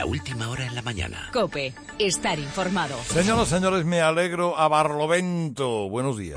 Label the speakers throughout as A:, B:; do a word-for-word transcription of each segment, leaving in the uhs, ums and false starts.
A: última hora en la mañana.
B: COPE. Estar informado.
C: Señoras y señores, me alegro a Barlovento. Buenos días.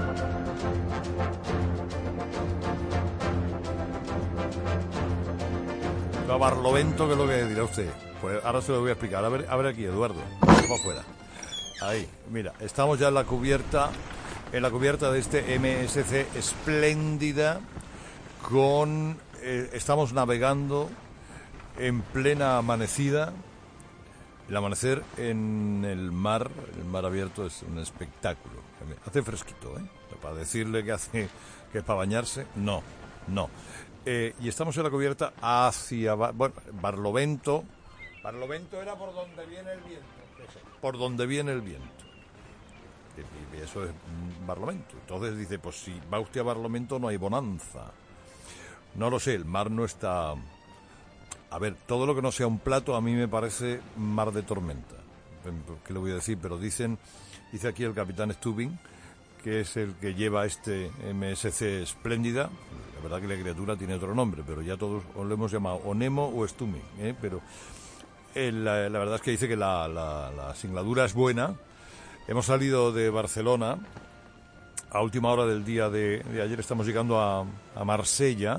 C: A Barlovento, ¿qué es lo que dirá usted? Pues ahora se lo voy a explicar. A ver, a ver aquí, Eduardo. Vamos afuera. Ahí, mira, estamos ya en la cubierta, en la cubierta de este M S C espléndida, con, eh, estamos navegando en plena amanecida. El amanecer en el mar, el mar abierto, es un espectáculo. Hace fresquito, ¿eh? Para decirle que hace, que es para bañarse, no, no. Eh, y estamos en la cubierta hacia, bueno, Barlovento. Barlovento era por donde viene el viento. Por donde viene el viento. Y, y eso es Barlovento. Entonces dice, pues si va usted a Barlovento no hay bonanza. No lo sé, el mar no está... A ver, todo lo que no sea un plato a mí me parece mar de tormenta. ¿Qué le voy a decir? Pero dicen, dice aquí el capitán Stubing, que es el que lleva este M S C espléndida. La verdad que la criatura tiene otro nombre, pero ya todos lo hemos llamado o Nemo o Stubing, ¿eh? Pero el, la, la verdad es que dice que la, la, la asignatura es buena. Hemos salido de Barcelona a última hora del día de, de ayer. Estamos llegando a, a Marsella,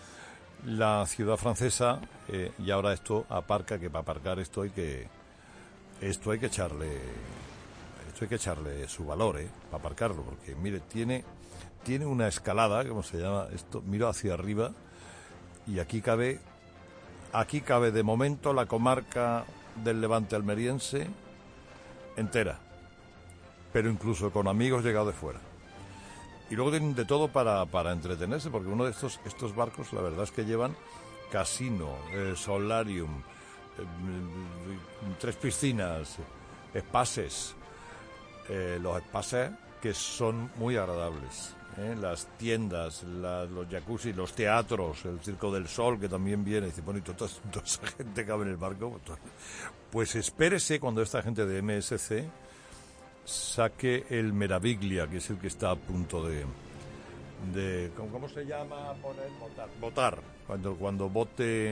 C: la ciudad francesa, eh, y ahora esto aparca, que para aparcar esto hay que esto hay que echarle esto hay que echarle su valor, eh, para aparcarlo, porque mire, tiene tiene una escalada, ¿cómo se llama esto? Miro hacia arriba y aquí cabe aquí cabe de momento la comarca del Levante almeriense entera, pero incluso con amigos llegados de fuera. Y luego tienen de todo para, para entretenerse, porque uno de estos estos barcos, la verdad es que llevan casino, eh, solarium, eh, tres piscinas, espases, eh, los espases que son muy agradables, eh, las tiendas, la, los jacuzzi, los teatros, el Circo del Sol, que también viene, y dice, bueno, y toda, toda esa gente cabe en el barco. Pues espérese cuando esta gente de M S C saque el Meraviglia, que es el que está a punto de... de ¿cómo, cómo se llama? Poner, votar. Votar. Cuando, cuando vote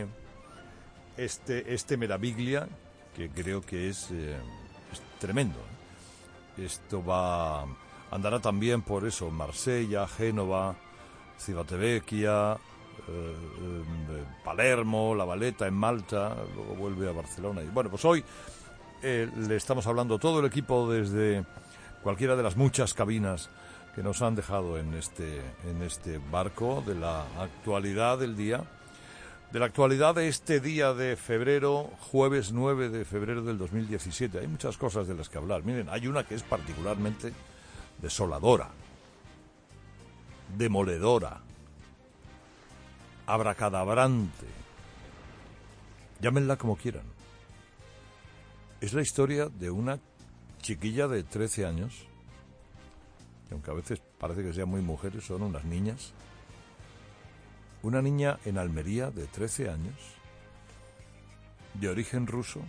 C: este, este Meraviglia, que creo que es, eh, es tremendo. Esto va... Andará también por eso, Marsella, Génova, Civitavecchia, eh, eh, Palermo, La Valeta en Malta, luego vuelve a Barcelona. Y bueno, pues hoy... Eh, le estamos hablando todo el equipo desde cualquiera de las muchas cabinas que nos han dejado en este en este barco, de la actualidad del día, de la actualidad de este día de febrero, jueves nueve de febrero del dos mil diecisiete. Hay muchas cosas de las que hablar. Miren, hay una que es particularmente desoladora, demoledora, abracadabrante, llámenla como quieran. Es la historia de una chiquilla de trece años, que aunque a veces parece que sean muy mujeres, son unas niñas. Una niña en Almería de trece años, de origen ruso,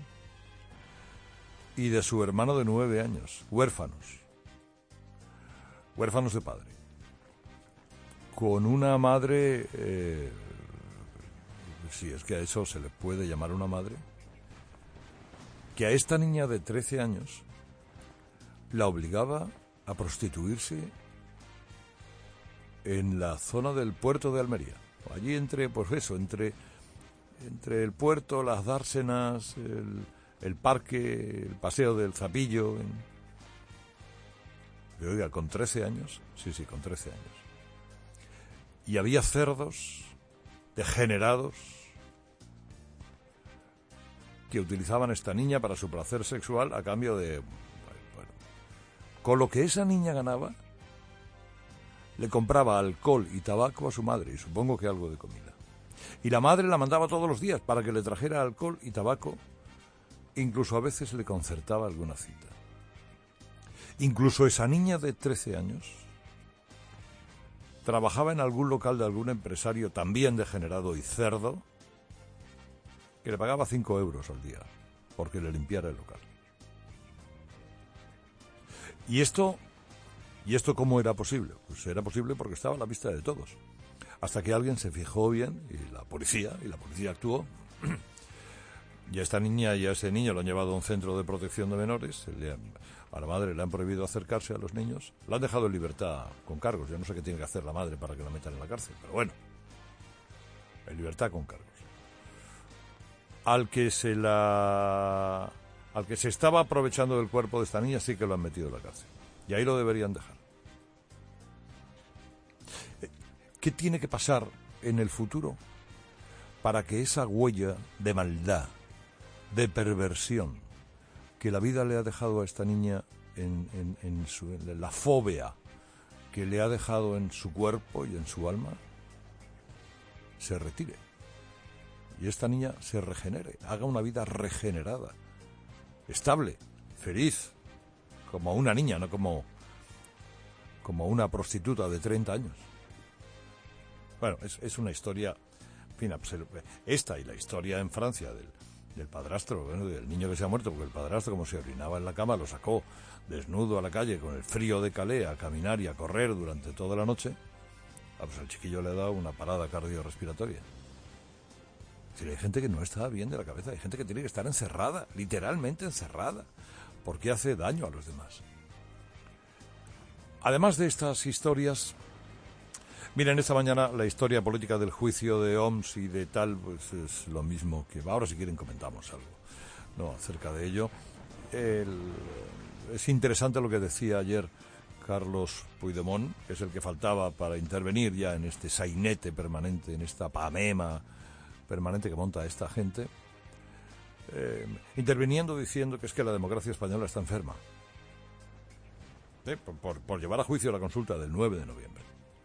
C: y de su hermano de nueve años, huérfanos, huérfanos de padre, con una madre, eh, si es que a eso se le puede llamar una madre, que a esta niña de trece años la obligaba a prostituirse en la zona del puerto de Almería. Allí entre, pues eso, entre, entre el puerto, las dársenas, el, el parque, el paseo del Zapillo. En... Y, oiga, con trece años, sí, sí, con trece años. Y había cerdos degenerados que utilizaban a esta niña para su placer sexual a cambio de... Bueno, con lo que esa niña ganaba, le compraba alcohol y tabaco a su madre, y supongo que algo de comida. Y la madre la mandaba todos los días para que le trajera alcohol y tabaco, incluso a veces le concertaba alguna cita. Incluso esa niña de trece años trabajaba en algún local de algún empresario también degenerado y cerdo, que le pagaba cinco euros al día porque le limpiara el local. ¿Y esto, ¿Y esto cómo era posible? Pues era posible porque estaba a la vista de todos. Hasta que alguien se fijó bien, y la policía, y la policía actuó, Y a esta niña y a ese niño lo han llevado a un centro de protección de menores. Le han, a la madre le han prohibido acercarse a los niños. La han dejado en libertad con cargos. Yo no sé qué tiene que hacer la madre para que la metan en la cárcel, pero bueno, en libertad con cargos. Al que se la, al que se estaba aprovechando del cuerpo de esta niña sí que lo han metido en la cárcel. Y ahí lo deberían dejar. ¿Qué tiene que pasar en el futuro para que esa huella de maldad, de perversión, que la vida le ha dejado a esta niña en, en, en, su, en la fobia que le ha dejado en su cuerpo y en su alma, se retire? Y esta niña se regenere, haga una vida regenerada, estable, feliz, como una niña, no como, como una prostituta de treinta años. Bueno, es, es una historia, en fin, esta y la historia en Francia del, del padrastro, bueno, del niño que se ha muerto, porque el padrastro, como se orinaba en la cama, lo sacó desnudo a la calle con el frío de Calais a caminar y a correr durante toda la noche. Ah, pues al chiquillo le ha dado una parada cardiorrespiratoria. Es decir, hay gente que no está bien de la cabeza, hay gente que tiene que estar encerrada, literalmente encerrada, porque hace daño a los demás. Además de estas historias, miren, esta mañana la historia política del juicio de Homs y de tal, pues es lo mismo que... Ahora si quieren comentamos algo, ¿no?, acerca de ello. El, es interesante lo que decía ayer Carlos Puigdemont, que es el que faltaba para intervenir ya en este sainete permanente, en esta pamema permanente que monta esta gente, eh, interviniendo diciendo que es que la democracia española está enferma, ¿eh? por, por, por llevar a juicio la consulta del nueve de noviembre.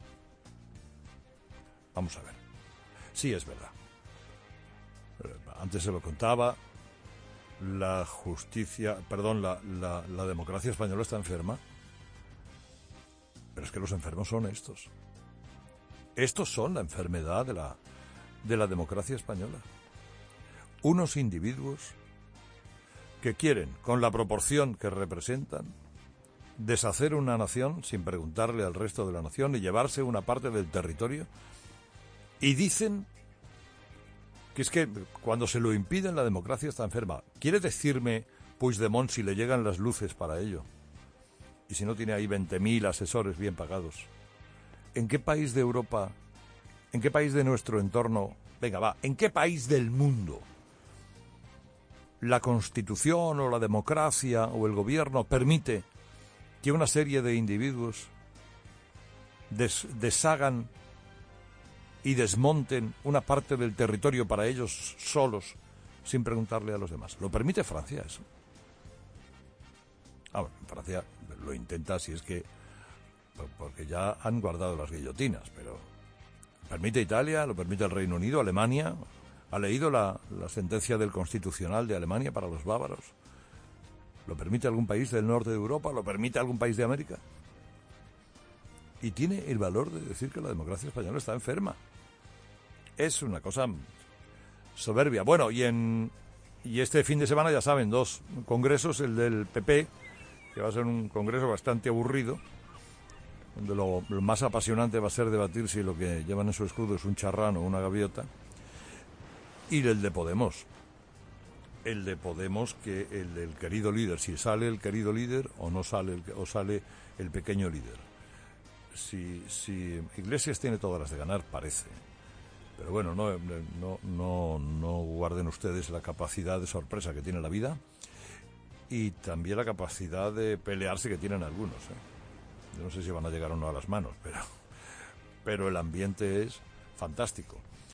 C: Vamos a ver. Sí, es verdad. Antes se lo contaba, la justicia, perdón, la, la, la democracia española está enferma, pero es que los enfermos son estos. Estos son la enfermedad de la, de la democracia española. Unos individuos que quieren, con la proporción que representan, deshacer una nación sin preguntarle al resto de la nación y llevarse una parte del territorio. Y dicen que es que cuando se lo impiden la democracia está enferma. ¿Quiere decirme Puigdemont si le llegan las luces para ello? Y si no tiene ahí veinte mil asesores bien pagados. ¿En qué país de Europa, en qué país de nuestro entorno, venga va, en qué país del mundo la Constitución o la democracia o el gobierno permite que una serie de individuos des, deshagan y desmonten una parte del territorio para ellos solos, sin preguntarle a los demás? ¿Lo permite Francia eso? Ah, bueno, Francia lo intenta si es que... porque ya han guardado las guillotinas, pero... ¿permite Italia? ¿Lo permite el Reino Unido? ¿Alemania? ¿Ha leído la, la sentencia del Constitucional de Alemania para los bávaros? ¿Lo permite algún país del norte de Europa? ¿Lo permite algún país de América? Y tiene el valor de decir que la democracia española está enferma. Es una cosa soberbia. Bueno, y en y este fin de semana, ya saben, dos congresos, el del P P, que va a ser un congreso bastante aburrido, donde lo, lo más apasionante va a ser debatir si lo que llevan en su escudo es un charrán o una gaviota, y el de Podemos. El de Podemos, que el del querido líder, si sale el querido líder o no sale el, o sale el pequeño líder. Si, si Iglesias tiene todas las de ganar, parece. Pero bueno, no, no, no, no guarden ustedes la capacidad de sorpresa que tiene la vida y también la capacidad de pelearse que tienen algunos, ¿eh? Yo no sé si van a llegar o no a las manos, pero, pero el ambiente es fantástico.